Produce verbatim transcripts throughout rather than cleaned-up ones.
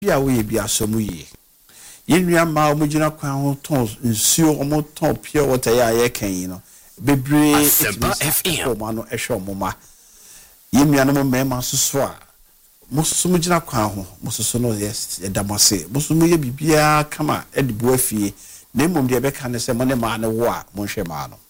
bia we bia somu yi yenua ma omugina kwan ho ton nsuo omo ton pure water ya ye kan yi no bebre F M ma no ehwe omoma yenua no mema soso a musumu gina kwan ho mususu no yes edamase musumu ye bibia kama edibo afie na emom de be kan se mo ne ma ne wo a mo hwe ma no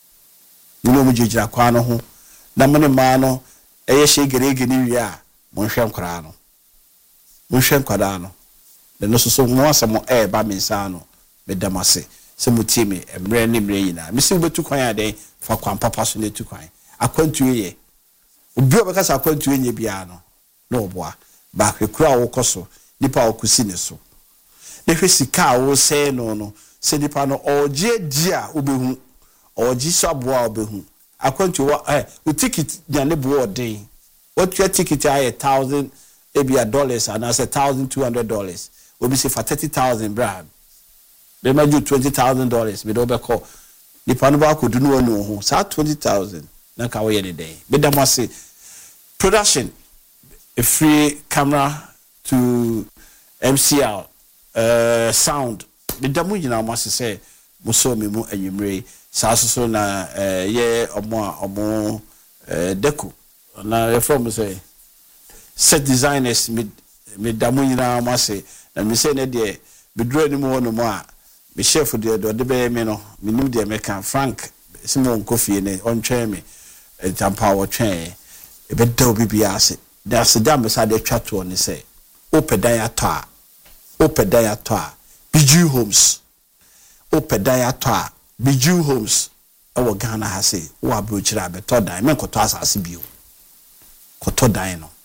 no mu gina kwan ho na mo ne ma no eye hye gerege ni wi a mo hwe nkra no mo hwe nkwada no de no soso mo asemo e ba mensa no be damase se mutimi emre ni mre yina mi se betu kwan ya den fa kwan papa so ne tu kwan akwantu ye obi obekasa akwantu ye bia no no boa ba kwekura wo koso nipa okusi ne so ne hwe sika wo se no no se nipa no oje dia obehu oji so boa obehu akwantu wo eh o ticket dia ne bo odin what your ticket ay a thousand maybe a dollars and as a thousand two hundred dollars obi say for thirty thousand brand they may do twenty thousand dollars me do be call nipa no ba ko du no no ho sa twenty thousand na ka wo ye ne dey be dem say production a free camera to M C L uh sound the damu nyina mo say mo so me mu anwumre sa so na uh, ye omo omo uh, deco na ye from say set designers me me damu nyina mo say na me say na de be draw ni mo no mo a me chef de do de be me no me nim de me kan Frank Simon Kofi ne on twen me tampa wo twen e be da obi bia ase da se da me sa de twato ni say opedan ato a opedan ato a Biju Homes opedan ato a Biju Homes awo Ghana ha say wo abrochira be to dan me koto asase bio koto dan no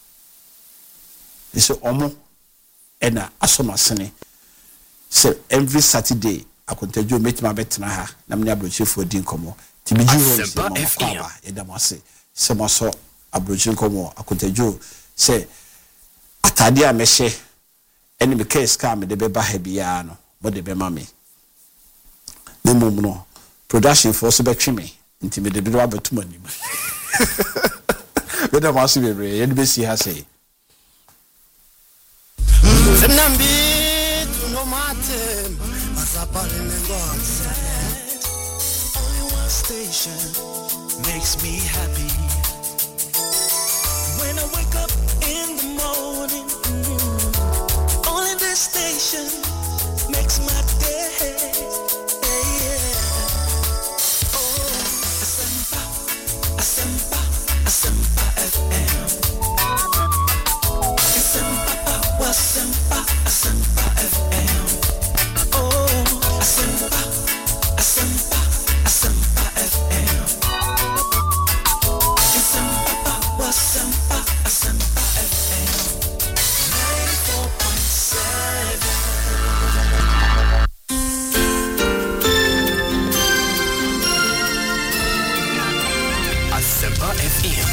ise omo ena asomasene say every Saturday akontajo metima betena ha na me abrochifo din komo ti Biju Homes mo kwaba edamase se maso abrochifo komo akontajo say atade a mehye eni me case ka me de be ba ha bia no mo de be ma me ne mum no production for so betwe me nti me de do abetum anim we da maso be re yen be si ha say Zemnambi to no matter masapale nengozi only one station makes me happy when I wake up in the morning mm, only this station makes my day yeah. Oh Asempa Asempa Asempa F M Asempa Asempa Asempa F M oh Asempa Asempa Asempa F M Asempa Asempa Asempa F M ninety-four point seven Asempa F M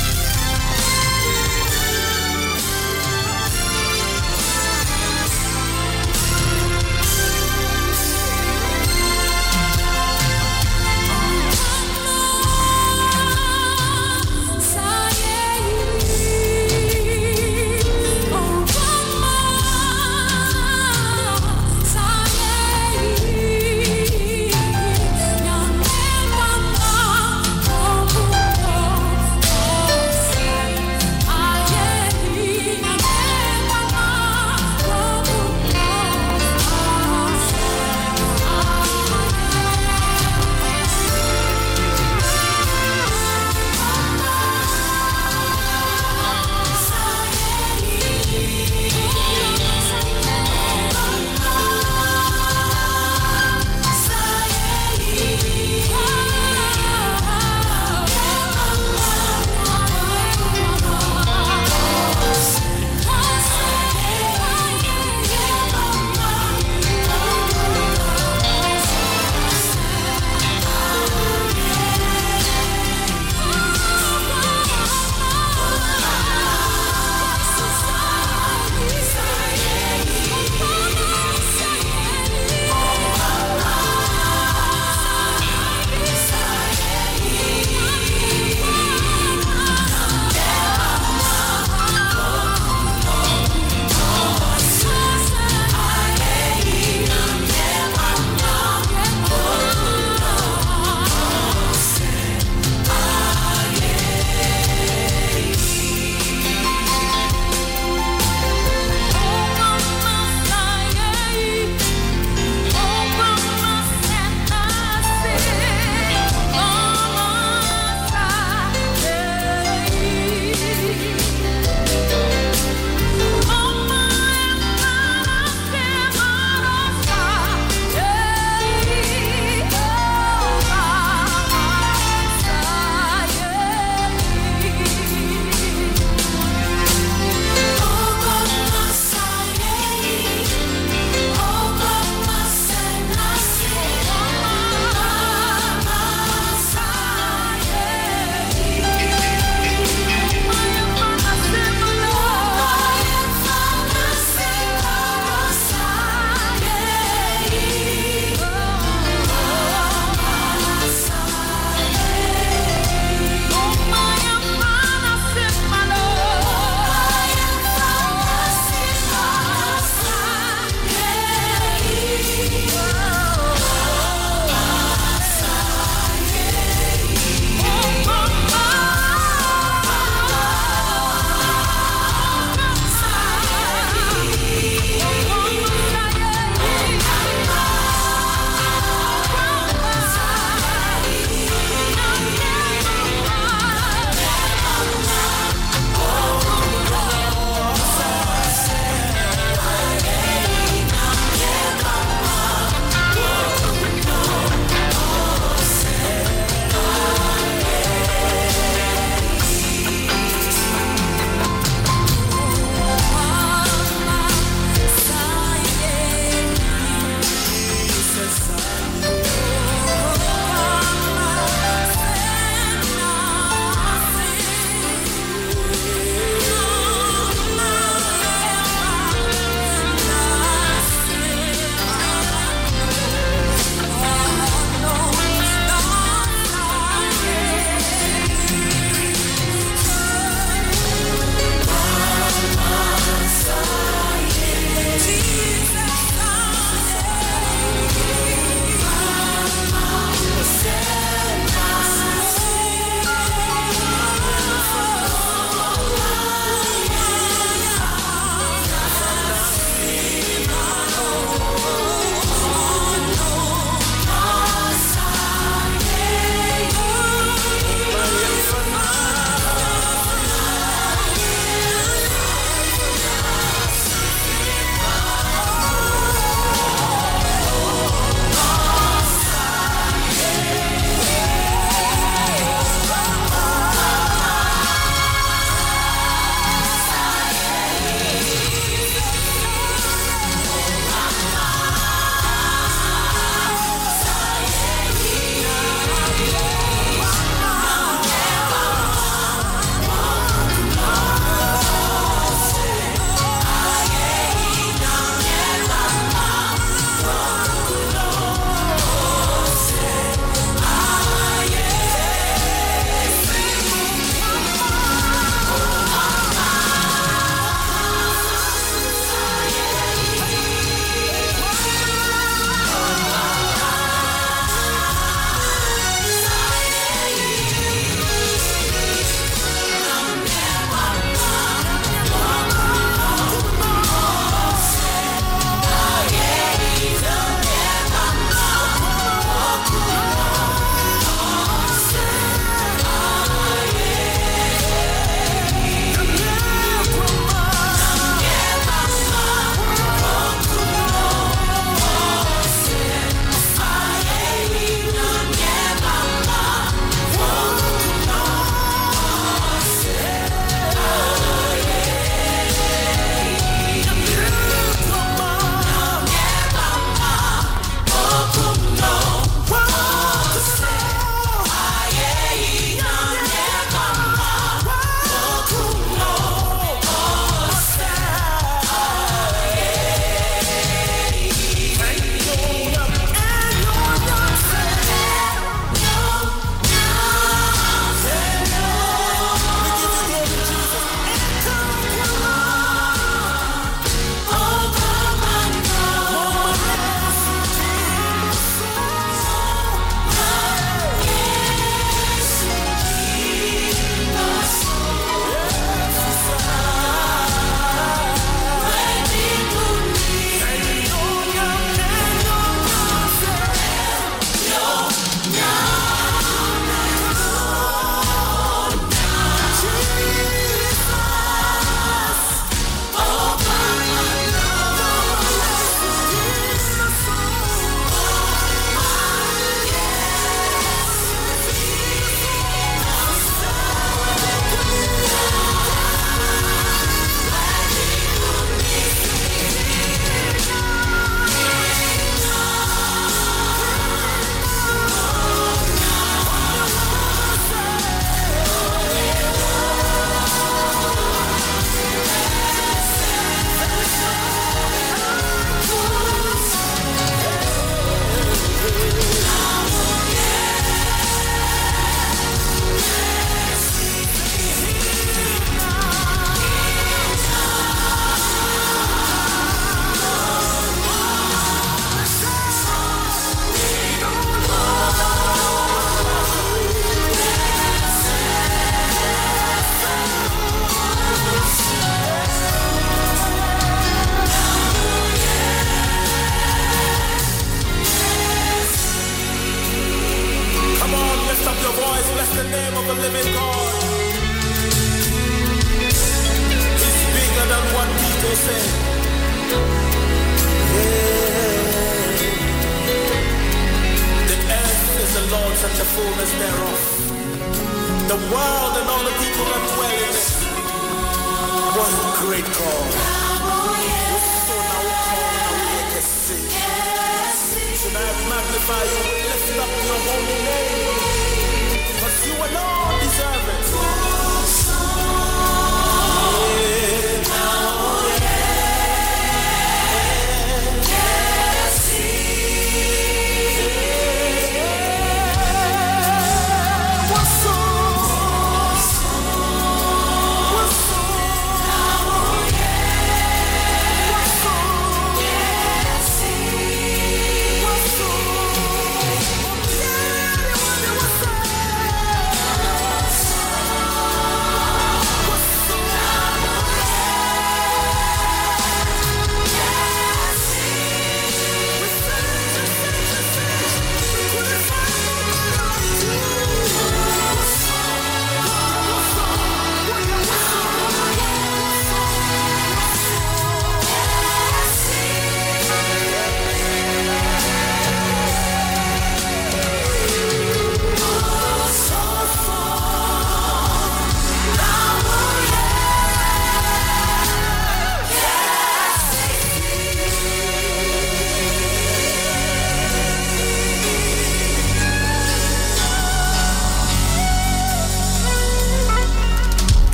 fullness thereof, the world and all the people that dwell in it. What a great God. So now we call, now we make a sing. Tonight magnify you, we lift up your holy name, because you alone deserve it.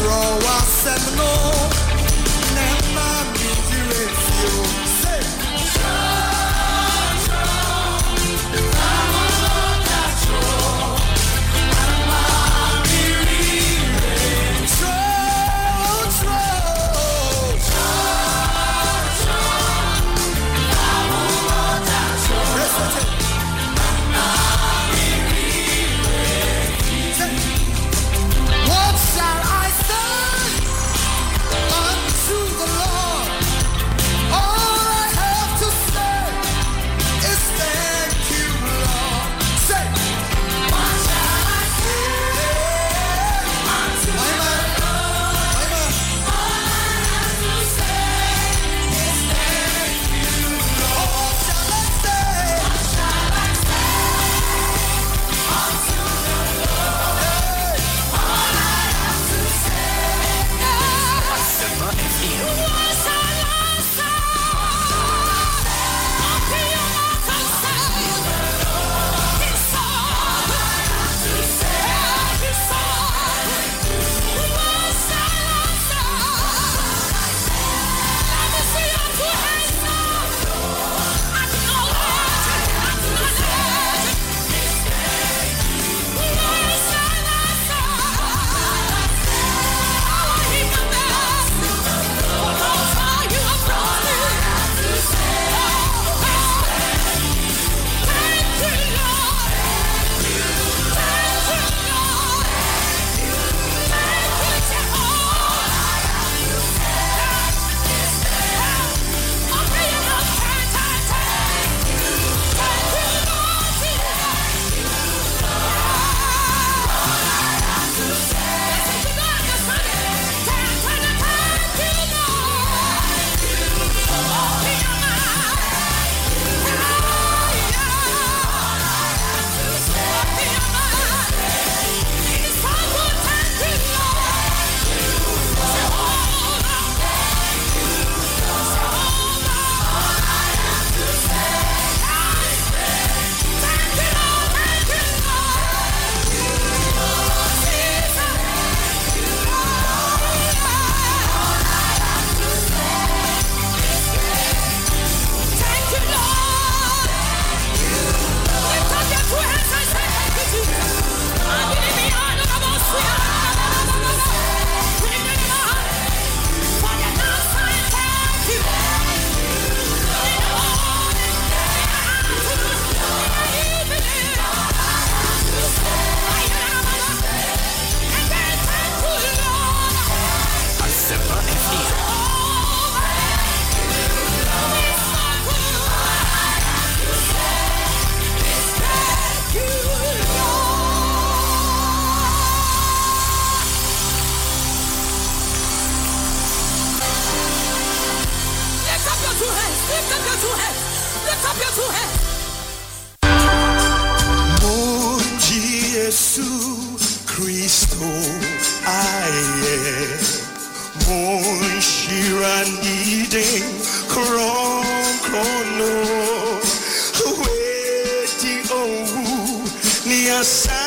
Yes.